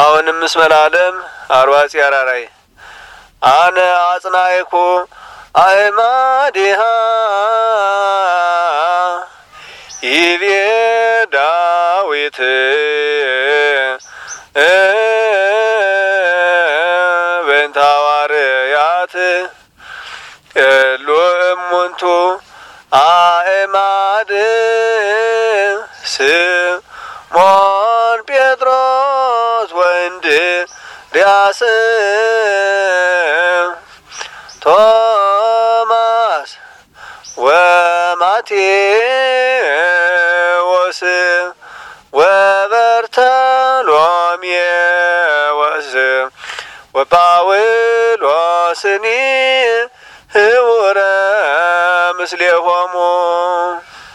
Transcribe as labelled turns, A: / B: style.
A: አሁንም እስመ ለዓለም አርዋጽ ያራራይ አነ አጽናይኩ አእማዲሃ ይቤ ዳዊት በእንተ ሐዋርያት እሉ እሙንቱ አእማድ ስምዖን ጴጥሮስ ወእንድርያስ ቶማስ ወማቴዎስ ወበርተሎሜዎስ ወጳውሎስኒ ህቡረ ምስሌሆሙ